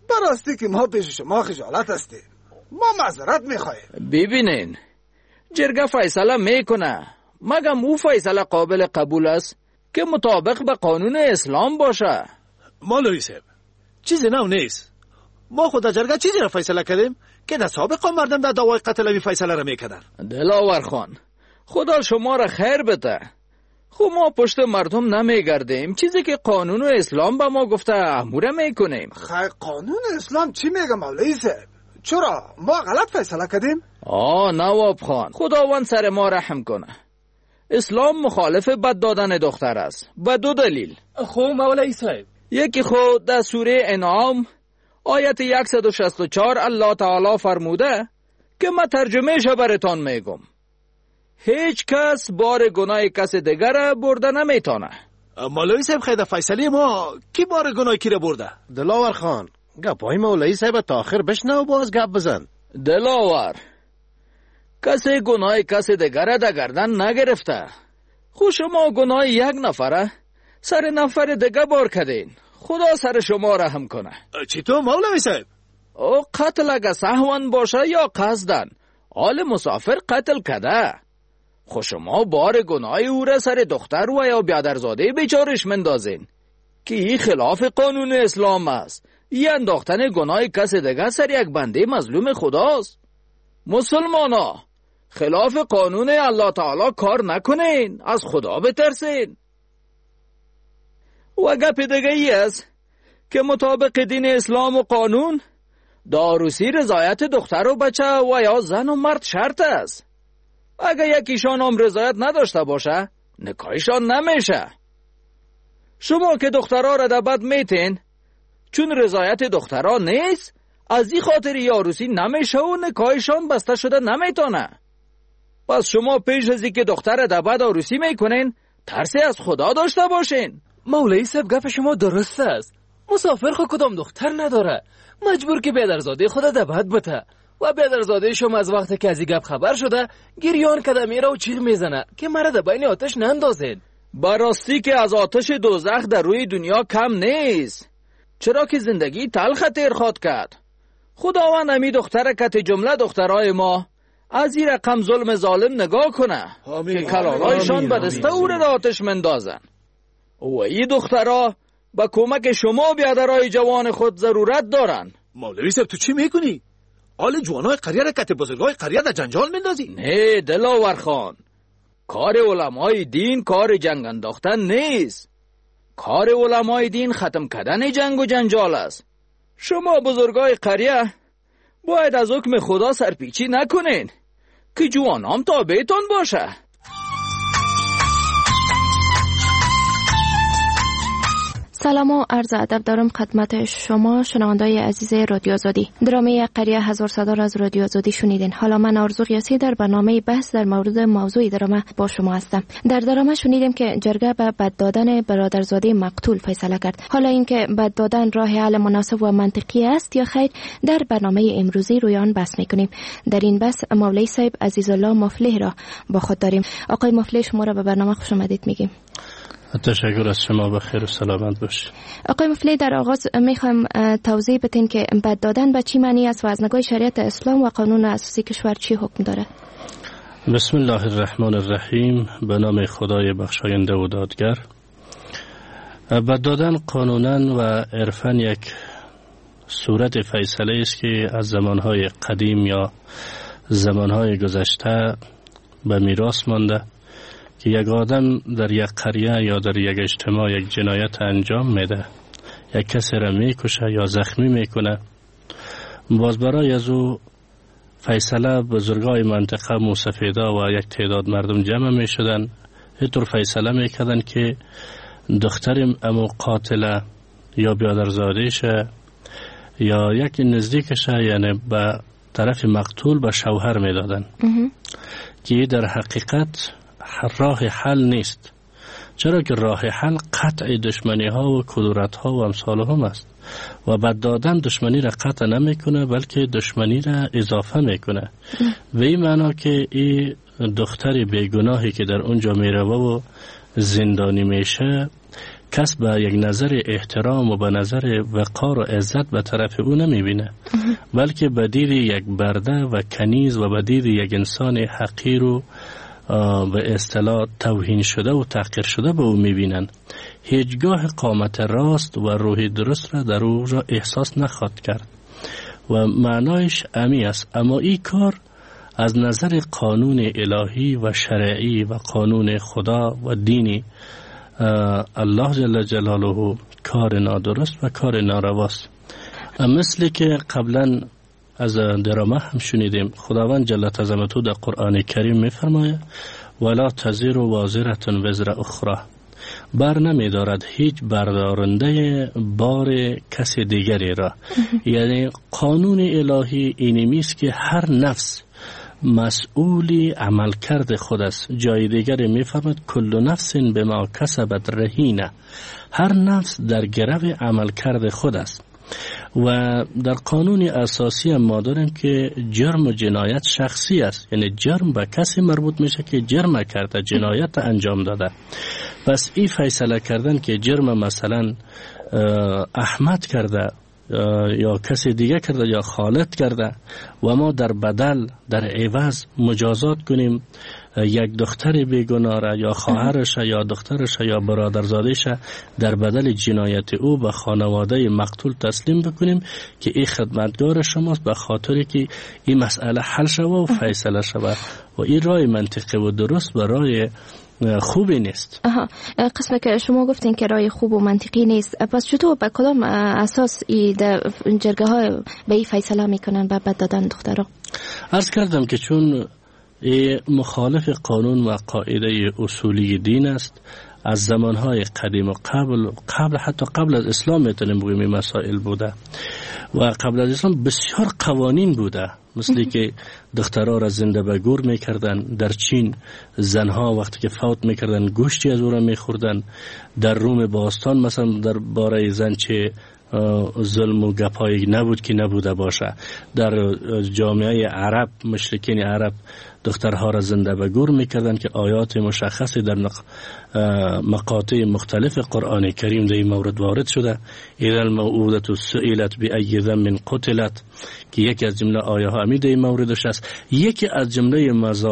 براستی که ما پیش شما خجالت هستیم. ما معذرت میخواهیم. ببینین جرگه فیصله میکنه، مگم او فیصله قابل قبول است که مطابق به قانون اسلام باشه. مولوی صاحب چیزی نو نیست. ما خود جرگه چیزی را فیصله کردیم که در سابقا مردم در دعوای قتل امی فیصله را میکردن. دلاور خان خدا شما را خیر بده. خب ما پشت مردم نمیگردیم، چیزی که قانون و اسلام به ما گفته اموره میکنیم. خیر قانون اسلام چی میگه مولوی صاحب؟ چرا ما غلط فیصله کردیم؟ آه نواب خان خداوند سر ما رحم کنه. اسلام مخالف بد دادن دختر است به دو دلیل. خب مولوی صاحب یکی خود در سوره انعام آیت صد و شصت و چهار الله تعالی فرموده که من ترجمهش براتون میگم، هیچ کس بار گناه کس دیگر برده نمیتونه. مولوی صاحب خیلی فیصله ما کی بار گناه کی را برده؟ دلاور خان گپای مولوی صاحب تا آخر بشنو باز گپ بزن. دلاور کسی گناه کسی دیگر در گردن نگرفته. خود شما گناه یک نفره سر نفر دیگه بار کردین. خدا سر شما رحم کنه. چطور مولوی صاحب؟ او قتل اگه سهون باشه یا قصدن آل مسافر قتل کده، خود شما بار گناه او را سر دختر و یا بیادرزاده بیچارش مندازین که این خلاف قانون اسلام است. این انداختن گناه کس دیگه سر یک بنده مظلوم خداست. مسلمانا خلاف قانون الله تعالی کار نکنین، از خدا بترسین. و گپ دیگه ای است که مطابق دین اسلام و قانون داروسی رضایت دختر و بچه و یا زن و مرد شرط است. اگر یکیشان هم رضایت نداشته باشه نکاحشان نمیشه. شما که دخترها را در بد میتین چون رضایت دخترها نیست از این خاطر یاروسی نمیشه و نکاحشان بسته شده نمیتونه. پس شما پیش از اینکه دختر در بد عروسی میکنین ترسی از خدا داشته باشین. مولوی صاحب گپ شما درست است. مسافر خود کدام دختر نداره، مجبور که بیادرزاده خود در بد بته و بیادرزاده شما از وقتی که از این گپ خبر شده گریان کده میره و چیغ میزنه که مرا در بین آتش نندازین. براستی که از آتش دوزخ در روی دنیا کم نیست، چرا که زندگی تلخ تیر خواد کرد. خداوند امی دختر کت جمله دخترای ما از این رقم ظلم ظالم نگاه کنه که کلالایشان به دسته او را آتش مندازن. و این دخترها با کمک شما بیادرای جوان خود ضرورت دارن. مولوی صاحب تو چی میکنی؟ آل جوانای قریه را کت بزرگای قریه در جنجال مندازی؟ نه دلاور خان، کار علمای دین کار جنگ انداختن نیست. کار علمای دین ختم کردن جنگ و جنجال است. شما بزرگای قریه باید از حکم خدا سرپیچی نکنین که جوانام تابعتون باشه. سلام و عرض ادب دارم خدمت شما شنوندای عزیز رادیو آزادی. درامه قریه هزار صدار از رادیو آزادی شنیدین. حالا من آرزو قیاسی در برنامه بحث در مورد موضوع درامه با شما هستم. در درامه شنیدیم که جرگه به بد دادن برادرزاده مقتول فیصله کرد. حالا اینکه بد دادن راه حل مناسب و منطقی است یا خیر در برنامه امروزی روی آن بحث میکنیم. در این بحث مولوی صاحب عزیزالله مفلح را با خود داریم. آقای مفلح شما را به برنامه خوش آمدید میگیم. تشکر از شما، بخیر و سلامت باشید. آقای مفلح در آغاز میخوام توضیح بدین که بد دادن به چی معنی است و از نگاه شریعت اسلام و قانون اساسی کشور چی حکم داره؟ بسم الله الرحمن الرحیم. به نام خدای بخشاینده و دادگر. بد دادن قانونا و عرفاً یک صورت فیصله است که از زمانهای قدیم یا زمانهای گذشته به میراث مانده که یک آدم در یک قریه یا در یک اجتماع یک جنایت انجام میده، یک کسی را میکشه یا زخمی میکنه، باز برای از او فیصله بزرگای منطقه موسفیدا و یک تعداد مردم جمع میشدن، اینطور فیصله میکردن که دختر امو قاتله یا بیادرزادهشه یا یک نزدیکشه، یعنی به طرف مقتول به شوهر میدادن که در حقیقت راه حل نیست. چرا که راه حل قطع دشمنی ها و کدورت ها و امثال هم است و بد دادن دشمنی را قطع نمیکنه بلکه دشمنی را اضافه میکنه. به این معنا که این دختر بیگناهی که در اونجا میروه و زندانی میشه کس به یک نظر احترام و به نظر وقار و عزت به طرف او نمیبینه، بلکه به دید یک برده و کنیز و به دید یک انسان حقیر و به اصطلاح توهین شده و تحقیر شده به او میبینن. هیچگاه قامت راست و روح درست را در او را احساس نخواهد کرد و معنایش امی است. اما این کار از نظر قانون الهی و شرعی و قانون خدا و دینی الله جل جلاله کار نادرست و کار نارواست. مثل که قبلا از درامه هم شنیدیم، خداوند جل عظمته در قرآن کریم میفرماید ولا تزر وازرة وزر اخرى، بر نمی دارد هیچ بردارنده بار کسی دیگری را. یعنی قانون الهی اینمی است که هر نفس مسئولی عمل کرده خود است. جای دیگری میفرماید کل نفس بما کسبت رهینه، هر نفس در گرو عمل کرده خود است. و در قانون اساسی هم ما داریم که جرم و جنایت شخصی است، یعنی جرم به کسی مربوط میشه که جرم کرده، جنایت انجام داده. پس این فیصله کردن که جرم مثلا احمد کرده یا کسی دیگه کرده یا خالد کرده و ما در بدل در عوض مجازات کنیم یک دختر بیگناه را یا خواهرش یا دخترش یا برادرزادش در بدل جنایت او به خانواده مقتول تسلیم بکنیم که این خدمتگار شماست، به خاطری که این مسئله حل شود و فیصله شود. و این رای منطقی و درست و رای خوبی نیست. آها، قسمه که شما گفتین که رای خوب و منطقی نیست، پس چطور به کدام اساس ای جرگه ها به این فیصله میکنن به بد دادن دخترها؟ عرض کردم که چون مخالف قانون و قاعده اصولی دین است، از زمانهای قدیم و قبل قبل حتی قبل از اسلام میتونیم بگیم این مسائل بوده و قبل از اسلام بسیار قوانین بوده، مثل که دخترها را زنده به گور میکردن. در چین زنها وقتی که فوت میکردن گوشتی از او را میخوردن. در روم باستان مثلا در باره زن چه ظلم و گپایی نبود که نبوده باشه. در جامعه عرب مشرکین عرب دخترها را زنده به گور میکردن که آیات مشخصی در مقاطع مختلف قرآن کریم در این مورد وارد شده. اذا الموءودة سئلت بأی ذنب قتلت، که یکی از جمله آیه ها همین در این موردش است. یکی از جمله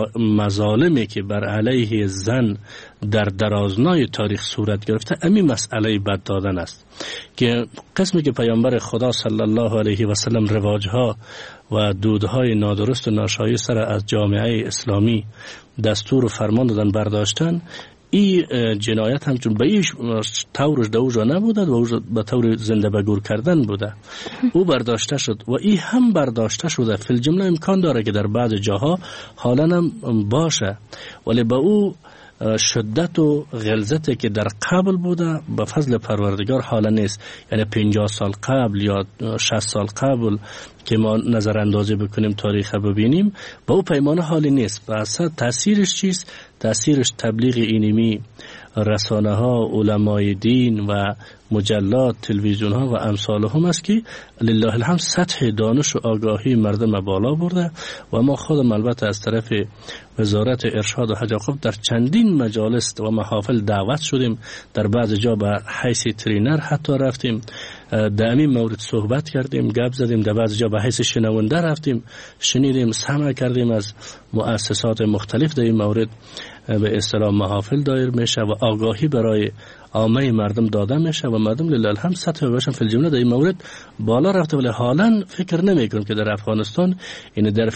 مظالمی که بر علیه زن در درازنای تاریخ صورت گرفته همین مسئله بد دادن است، که قسمی که پیامبر خدا صلی الله علیه و سلم رواجها و دودهای نادرست و ناشایسته را از جامعه اسلامی دستور و فرمان دادن برداشتن. این جنایت همچون به ایش طورش دوجا نبوده و به طور زنده به گور کردن بوده، او برداشته شد و این هم برداشته شده. فی الجمله امکان داره که در بعض جاها حالا هم باشه، ولی به او شدت و غلظتی که در قبل بوده به فضل پروردگار حالا نیست. یعنی پنجاه سال قبل یا شصت سال قبل که ما نظر اندازی بکنیم تاریخ ببینیم با او پیمانه حالی نیست. پس تاثیرش چیست؟ تاثیرش تبلیغ اینمی، رسانه ها، علمای دین و مجلات، تلویزیون ها و امثال هم است که لله الحمد سطح دانش و آگاهی مردم بالا برده و ما خودم البته از طرف وزارت ارشاد و حجاقب در چندین مجالس و محافل دعوت شدیم. در بعض جا به حیث ترینر حتی رفتیم، در همین مورد صحبت کردیم، گپ زدیم. در بعض جا به حیث شنونده رفتیم، شنیدیم، سمع کردیم از مؤسسات مختلف در این مورد به اصطلاح محافل دایر میشه و آگاهی برای عامه مردم داده میشه و مردم لله الحمد سطح باشن فی الجمله در این مورد بالا رفته. ولی حالا فکر نمی کنم که در افغانستان این در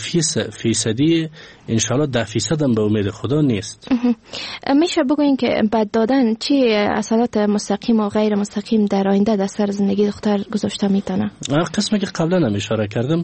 فیصدی انشاءالله ده فیصد هم به امید خدا نیست. میشه بگوین که بد دادن چی اثرات مستقیم و غیر مستقیم در آینده در سر زندگی دختر گذاشته میتونه؟ قسمی که قبلا هم اشاره کردم،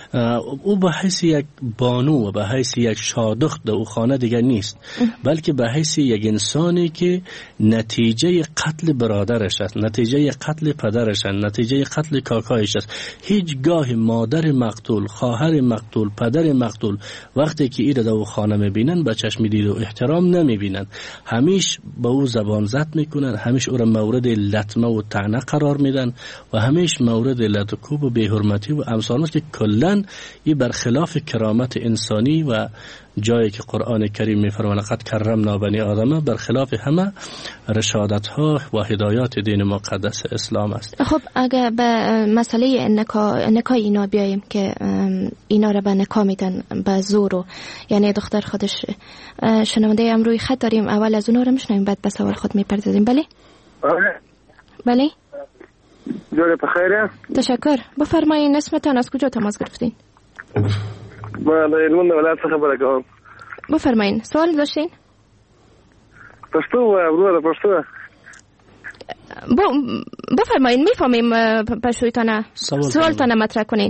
او به حیث یک بانو و به حیث یک شادخت در او خانه دیگر نیست، بلکه به حیث یک انسانی که نتیجه قتل برادرش است، نتیجه قتل پدرش است، نتیجه قتل کاکایش است. هیچگاه مادر مقتول، خواهر مقتول، پدر مقتول وقتی که ایره در او خانه میبینن به چشم دید و احترام نمیبینن، همیش با او زبان زد میکنن، همیش او را مورد لطمه و طعنه قرار میدن و همیش مورد لطکوب و بی‌حرمتی و امثال است که کلن این برخلاف کرامت انسانی و جایی که قرآن کریم میفرماید لقد کرمنا بنی آدم برخلاف همه رشادت ها و هدایات دین مقدس اسلام است. خب اگه به مسئله نکاح نکاح اینا بیایم که اینا را به نکاح میدن به زور و یعنی دختر خودش، شنونده ام روی خط داریم، اول از اونها رو میشنویم بعد به سوال خود میپردازیم. بله بله جوری بخیره. تشکر. بفرمایید اسمتان، از کجا تماس گرفتین؟ ما در علمون ولایت څخه خبره کوم. بفرمایید سوال داشتین؟ پښتو ورو ده پښتو. بفرمایید میفهمیم پښتوتانه. سوالتانه مطرح کنین.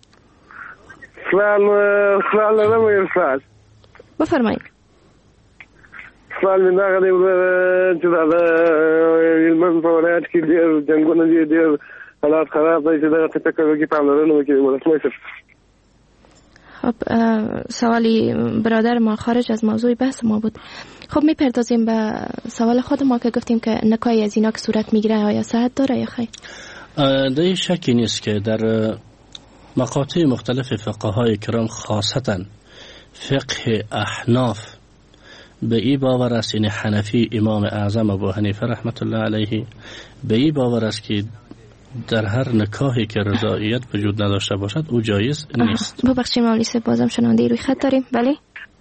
سوال سوال نمیم سوال. بفرمایید. سوال من داخل چې دا علمون په ولایت کې ډېر جنګونه دي، ډېر حالات خراب دي چې دغه تفکر کې پاملرنه وکړي ولسمشر. خب سوالی برادر ما خارج از موضوع بحث ما بود. خب میپردازیم به سوال خود ما که گفتیم که نکاح از اینا که صورت میگیره آیا صحت داره یا خیر؟ در شکی نیست که در مقاطع مختلف فقهای کرام خاصتا فقه احناف به این باور است، یعنی حنفی امام اعظم ابو حنیفه رحمت الله علیه به این باور است که در هر نکاحی که رضایت وجود نداشته باشد او جایز نیست. ببخشید مولوی صاحب بازم شنونده روی خط داریم. بله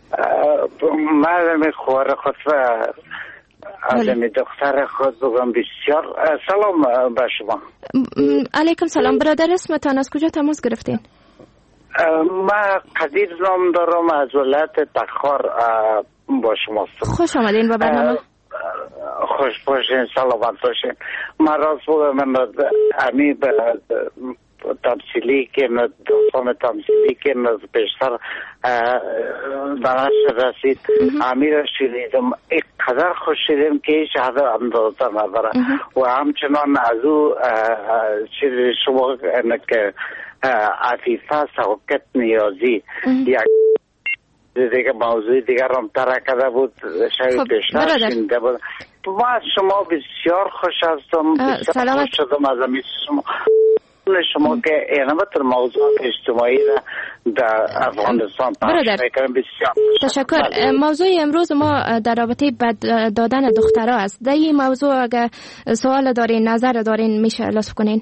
من خواهر خود و آدم دختر خود بگم بسیار سلام به شما. علیکم سلام. برادر اسمتان، از کجا تماس گرفتین؟ من قدیر نام دارم، از ولایت تخار با شما. خوش آمدین به برنامه. خوش باشین، سلامت باشین. من راست بگم من امی به تمثیلی که من دوستان تمثیلی که من بیشتر دانش رسید امی را شنیدم، اینقدر خوش شدیم که هیچ حد اندازه نداره و همچنان از او چیز شما که عفیفه سوکت نیازی یک دیگه موضوع دیگر هم ترک کرده بود، شاید بیشتر شنیده بود. ما از شما بسیار خوش هستم، بسیار خوش شدم از امی شما شما که اینمتر موضوع اجتماعی را در افغانستان پخش میکنم. بسیار تشکر. موضوع امروز ما در رابطه به دادن دخترها است. در این موضوع اگر سوال دارین، نظر دارین، میشه لطف کنین.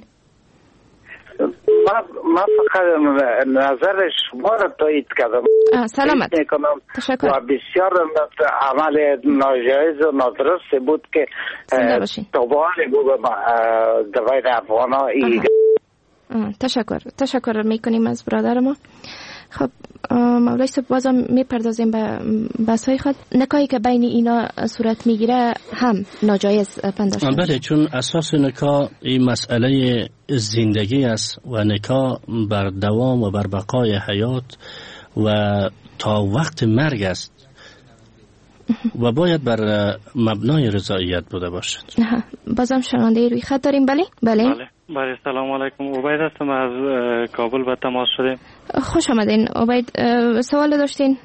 من من فقط نظر شما را تایید کردم. سلامت. تشکر. و بسیار عمل ناجایز و نادرست بود که طبعالی بود در بین افغان ها. تشکر. تشکر میکنیم از برادر ما. خب مولای صاحب بازم میپردازیم به بحث‌های خود. نکاحی که بین اینا صورت میگیره هم ناجایز پنداشته. بله، چون اساس نکاح این مسئله زندگی است و نکاح بر دوام و بر بقای حیات و تا وقت مرگ است و باید بر مبنای رضایت بوده باشد. بازم شنونده روی خط داریم. بله بله بله بله سلام علیکم. عبید هستم، از کابل به تماس شدیم. خوش آمدین عبید. سوال داشتین؟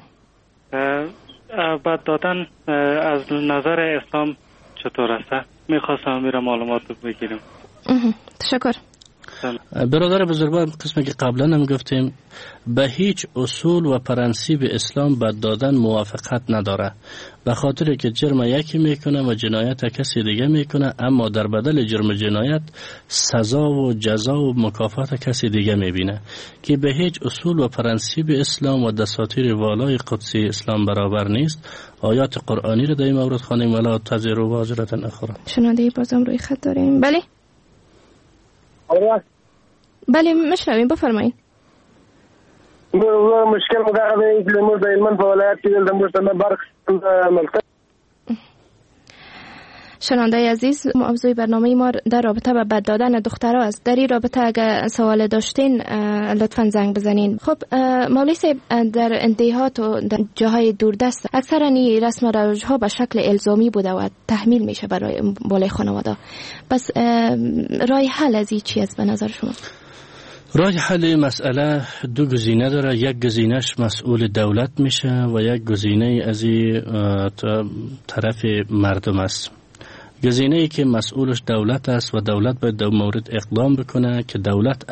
بعد دادن از نظر اسلام چطور است؟ میخواستم میره معلومات بگیرم. تشکر. برادر بزرگوار، قسمی که قبلا هم گفتیم به هیچ اصول و پرنسیب اسلام بد دادن موافقت نداره، به خاطر که جرم یکی میکنه و جنایت کسی دیگه میکنه، اما در بدل جرم جنایت سزا و جزا و مکافات کسی دیگه میبینه که به هیچ اصول و پرنسیب اسلام و دساتیر والای قدسی اسلام برابر نیست. آیات قرآنی رو در این مورد خوانیم ولا تزر وازرة اخرى. شنونده بازم روی خط داریم. بله بله مشنویم، بفرمایید. مشکل مداره ده که موږ د هلمند په ولایت کې د مجتمع برخ ملکت. شنونده عزیز، موضوع برنامه ما در رابطه با بد دادن دخترها است. در این رابطه اگر سوال داشتین لطفا زنگ بزنین. خب مولوی صاحب، در انتهات و در جاهای دوردست اکثرا این رسم و رواج ها به شکل الزامی بوده و تحمیل میشه برای بالای خانواده. پس راه حل از این چی است به نظر شما؟ راه حل مسئله دو گزینه داره. یک گزینهش مسئول دولت میشه و یک گزینه از طرف مردم است. گزینه ای که مسئولش دولت است و دولت باید در مورد اقدام بکنه که دولت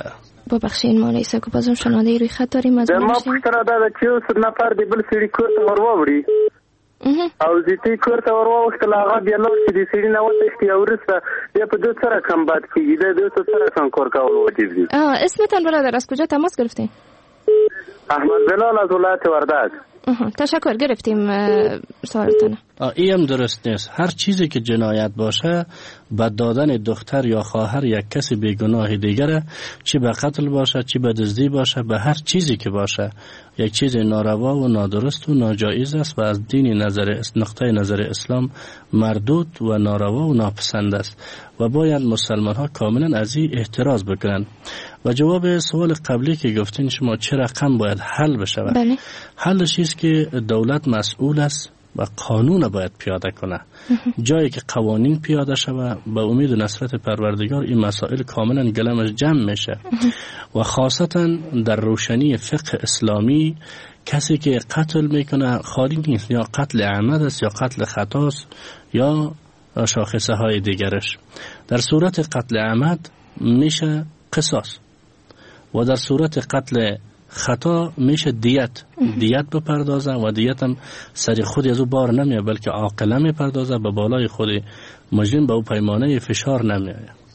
ببخشین مولوی صاحب که بازم شنونده روی خط داریم. از ما پوښتنه دا ده چې اوس نفر د بل سړي کور ته ور واوړي او زیتی کور ته ور واوښتل، هغه بیا لاړ شي د سړي نه وتښتي او وروسته بیا په دوی سره کم بد کېږي، د دوی سره کنکور کول واجب دي. اسمتان برادر از کجا تماس گرفتین؟ احمد بلال از ولایت وردک. تشکر، گرفتیم سوالتان. این هم درست نیست. هر چیزی که جنایت باشه، بد دادن دختر یا خواهر یک کسی بیگناه دیگره، چی به قتل باشه چی به دزدی باشه، به هر چیزی که باشه یک چیز ناروا و نادرست و ناجایز است و از دین نظر نقطه نظر اسلام مردود و ناروا و ناپسند است و باید مسلمان ها کاملا از این احتراز بکنن. و جواب سوال قبلی که گفتین شما چه رقم باید حل بشه، بله. حلش است که دولت مسئول است و قانون باید پیاده کنه. جایی که قوانین پیاده شود به امید و نصرت پروردگار این مسائل کاملا گلمش جمع میشه و خاصتا در روشنی فقه اسلامی کسی که قتل میکنه خالی نیست، یا قتل عمد است یا قتل خطا است یا شاخصه های دیگرش. در صورت قتل عمد میشه قصاص و در صورت قتل خطا میشه دیت دیت بپردازه و دیت هم سر خود از او بار نمیه بلکه عاقله میپردازه، به بالای خود مجرم به او پیمانه فشار نمیه.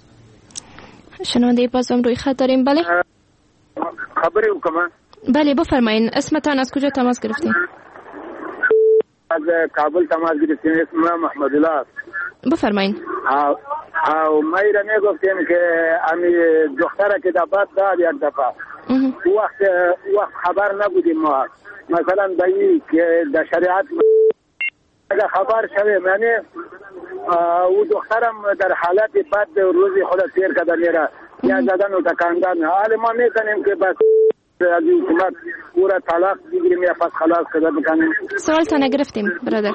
شنونده بازم روی خط داریم. بله خبری وکم. بله بفرمایین، اسمتان از کجا تماس گرفتین؟ از کابل تماس گرفتیم، اسمم محمد الله. بفرمایین. او او مایره میگفتیم که امی دختره که دبات داد یک دفعه وقت وقت خبر نبودیم ما، مثلا دایی که در شریعت اگر خبر شویم یعنی او دخترم در حالت بد روزی خود سیر کده میره یا زدن و تکاندن، حال ما میکنیم که بس از حکومت او را طلاق بگیریم یا پس خلاص کده بکنیم. سوال تا نگرفتیم برادر.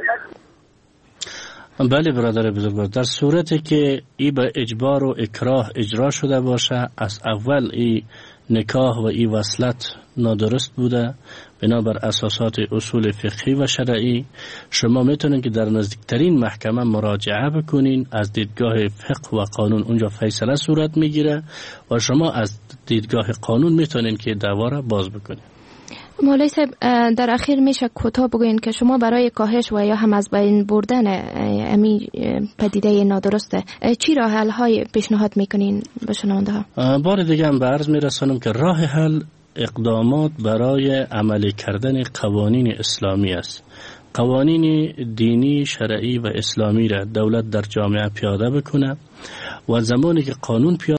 بله برادر بزرگوار، در صورتی که ای به اجبار و اکراه اجرا شده باشه، از اول ای نکاح و ای وصلت نادرست بوده بنابر اساسات اصول فقهی و شرعی، شما میتونین که در نزدیکترین محکمه مراجعه بکنین، از دیدگاه فقه و قانون اونجا فیصله صورت میگیره و شما از دیدگاه قانون میتونین که دعوا را باز بکنین. مولوی صاحب در اخیر میشه کوتاه بگوین که شما برای کاهش و یا هم از بین بردن امی پدیده نادرسته چی راه حل های پیشنهاد میکنین به شنونده ها؟ بار دیگه هم به عرض میرسانم که راه حل اقدامات برای عملی کردن قوانین اسلامی است. قوانین دینی، شرعی و اسلامی را دولت در جامعه پیاده بکنه و زمانی که قانون پیاده